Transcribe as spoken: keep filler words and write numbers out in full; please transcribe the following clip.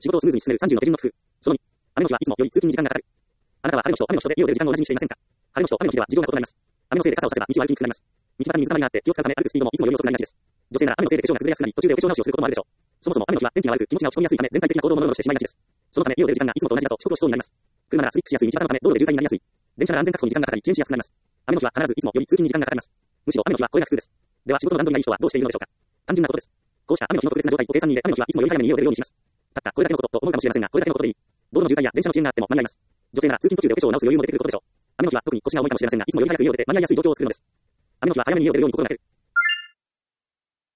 仕事をスムーズに進めるさんじゅうの手順の工夫。そのに、雨の日はいつもより通勤に時間がかかる。あなたは晴れの日と雨の日とで家を出る時間を同じにしていませんか？晴れの日と雨の日では事情が異なります。雨のせいで傘を差せば道を歩きにくくなります。道端に水たまりがあって気を使うため歩くスピードもいつもより遅くなりがちです。女性なら雨のせいで化粧が崩れやすくなり途中でお化粧直しをすることもあるでしょう。そもそも雨の日は天気が悪く気持ちが落ち込みやすいため全体的な行動をノロノロしてしまいがちです。そのため家を出る時間がいつもと同じだと遅刻をしそうになります。車ならスリップしやすい道端のため道路で渋滞になりやすい。電車なら安全確保に時間がかかり遅延しやすくなります。雨の日は必ずいつもより通勤に時間がかかります。むしろ雨の日はこれが普通です。では仕事の段取りがいい人はどうしているのでしょうか。単純なことです。こうした雨の日の特別な状態を計算に入れ雨の日はいつもより早めに家を出るようにします。たったこれだけのことと思うかもしれませんがこれだけのことでいい。道路の渋滞や電車の遅延があっても間に合います。女性なら通勤途中でお化粧を直す余裕も出てくることでしょう。雨の日は特に腰が重いかもしれませんがいつもより早く家を出て間に合いやすい状況を作るのです。雨の日は早めに家を出るように心がける。